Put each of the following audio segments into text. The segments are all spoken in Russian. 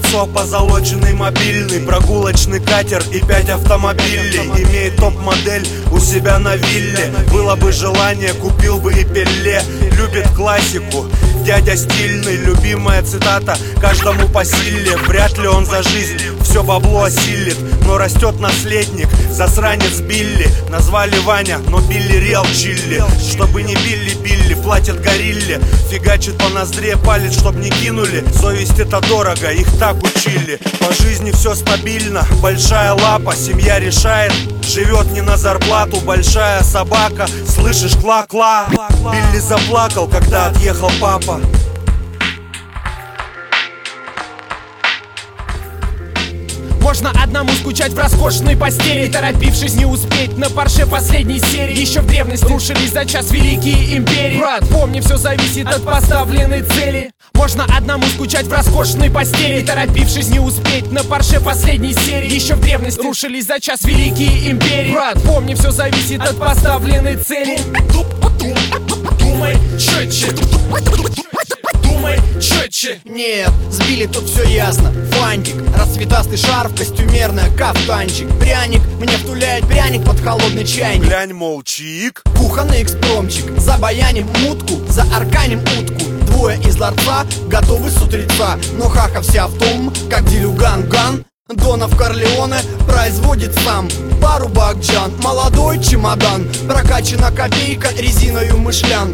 колесо, позолоченный мобильный, прогулочный катер и 5 автомобилей. Имеет топ-модель у себя на вилле. Было бы желание, купил бы и Пелле. Любит классику, дядя стильный. Любимая цитата каждому по силе. Вряд ли он за жизнь все бабло осилит, но растет наследник, засранец Билли. Назвали Ваня, но Билли рел чилли. Чтобы не Билли, платит горилле. Фигачит по ноздре, палец, чтоб не кинули. Совесть это дорого, их так учили. По жизни все стабильно, большая лапа. Семья решает, живет не на зарплату. Большая собака, слышишь, кла-кла. Билли заплакал, когда отъехал папа. Можно одному скучать в роскошной постели, торопившись не успеть на Порше последней серии. Еще в древности рушились за час великие империи. Брат, помни, все зависит от поставленной цели. Можно одному скучать в роскошной постели, торопившись не успеть на Порше последней серии. Еще в древности рушились за час великие империи. Брат, помни, все зависит от поставленной цели. Думай четче, думай четче. Нет, сбили, тут все ясно. Фантик, расцветастый шарф, костюмерная кафтанчик. Пряник, мне втуляет пряник под холодный чайник. Глянь, молчик. Кухонный экспромчик, забаяним мутку, за арканим утку. Двое из ларца готовы с утреца, но хаха вся в том, как Дилюган-ган. Донов Корлеоне производит сам пару бакджан, молодой чемодан, прокачана копейка резиною мышлян.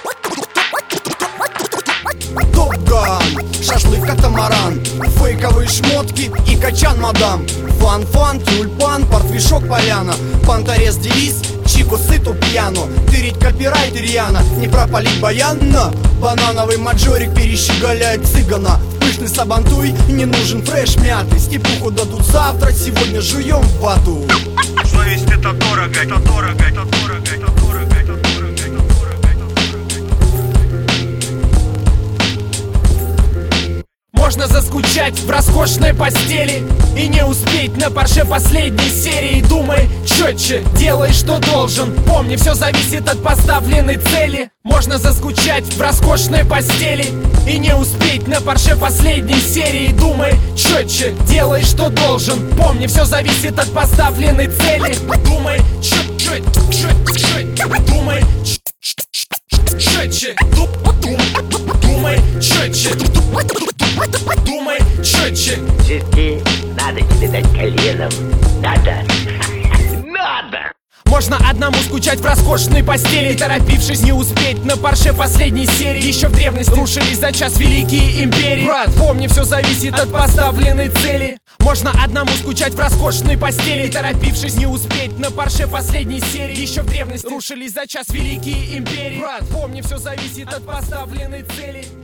Топ-ган, шашлык катамаран, фейковые шмотки и качан мадам. Фан-фан, тюльпан, портвишок поляна, панторез девиз, чико сыту пьяно. Тырить копирайт Ирьяна, не пропалить баяна. Банановый маджорик перещеголяет цыгана. Пышный сабантуй, не нужен фреш мятый. Степуху дадут завтра, сегодня жуем вату. Совесть это дорого, это дорого, это дорого, это дорого, это дорого, это дорого, это дорого. Можно заскучать в роскошной постели и не успеть на Порше последней серии. Думай четче, делай что должен. Помни, все зависит от поставленной цели. Можно заскучать в роскошной постели и не успеть на Порше последней серии. Думай четче, делай что должен. Помни, все зависит от поставленной цели. Думай четче, думай четче, думай четче, думай четче. Сестре, надо тебе дать коленом. Надо. Надо. Можно одному скучать в роскошной постели, торопившись не успеть на Порше последней серии. Еще в древности рушились за час великие империи. Брат, помни, все зависит от поставленной цели. Можно одному скучать в роскошной постели, торопившись не успеть на Порше последней серии. Еще в древности рушились за час великие империи. Брат, помни, все зависит от поставленной цели.